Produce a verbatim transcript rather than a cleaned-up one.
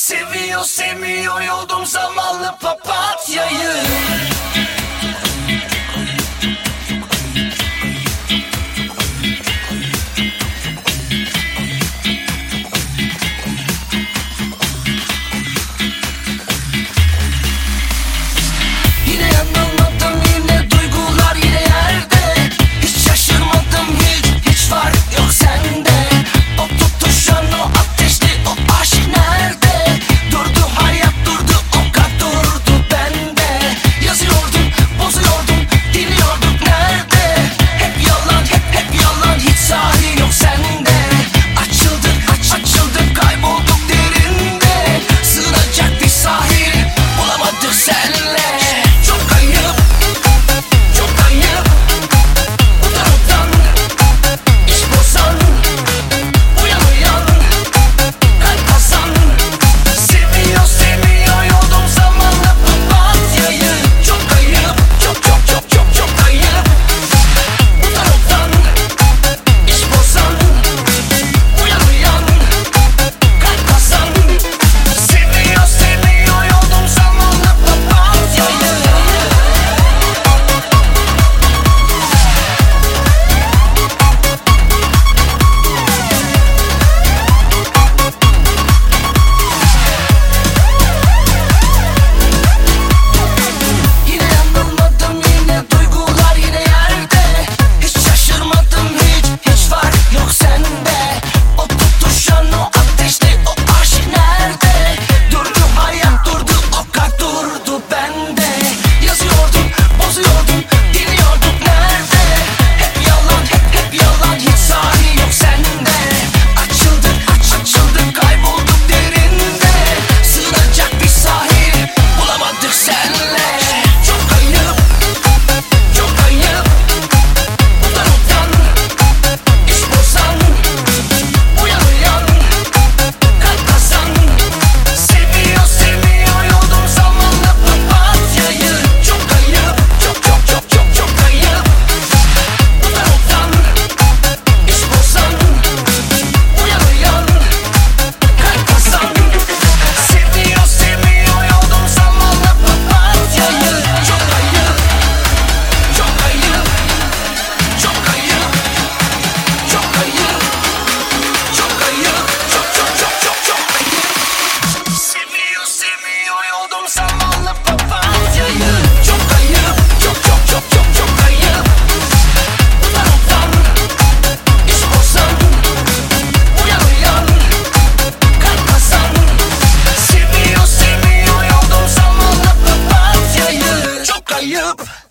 Seviyor sevmiyor yoldum zamanlı papatyayı. Yine yanılmadım, yine duygular yine yerde. Hiç şaşırmadım, hiç, hiç fark yok sende. O tutuşan, o ateşli, o aşk nerede? Durdu hayat, durdu o kalp, durdu bende. Yazıyordum, bozuyordum, dinliyorduk nerede? Hep yalan, hep hep yalan, hiç sahi yok sende. Açıldık, aç açıldık, kaybolduk derinde. Sığınacak bir sahil bulamadık senle. Çok kayıp, çok kayıp. Utan utan, iş bozan. Uyan uyan, kalp kazan. Seviyor sevmiyor yoldum zamanla papatyayı. Çok kayıp, çok çok çok çok çok kayıp. Utan utan, iş bozan. Uyan uyan, kalp kazan. Seviyor sevmiyor yoldum zamanla papatyayı. Yine yanılmadım, yine duygular yine yerde. Hiç şaşırmadım, hiç, hiç fark yok sende. O tutuşan, o ateşli, o aşk nerede? Durdu hayat, durdu o kalp, durdu bende. Yazıyordum, bozuyordum, dinliyorduk nerede? Hep yalan, hep hep yalan, hiç sahi yok sende. Açıldık, aç açıldık, kaybolduk derinde. Sığınacak bir sahil bulamadık senle. Çok kayıp, çok kayıp. Utan utan, iş bozan. Uyan uyan, kalp kazan. Seviyor sevmiyor yoldum zamanla papatyayı. Çok kayıp, çok çok çok çok çok kayıp. Utan utan, iş bozan. Uyan uyan, kalp kazan. Seviyor sevmiyor yoldum zamanla papatyayı. Çok kayıp, çok kayıp. Çok kayıp, çok kayıp. Çok kayıp, çok çok çok çok çok kayıp. Seviyor sevmiyor yoldum zamanla papatyayı. Çok kayıp, çok çok çok çok çok kayıp. Utan utan, iş bozan. Uyan uyan, kalp kazan. Seviyor sevmiyor yoldum zamanla papatyayı. Çok kayıp.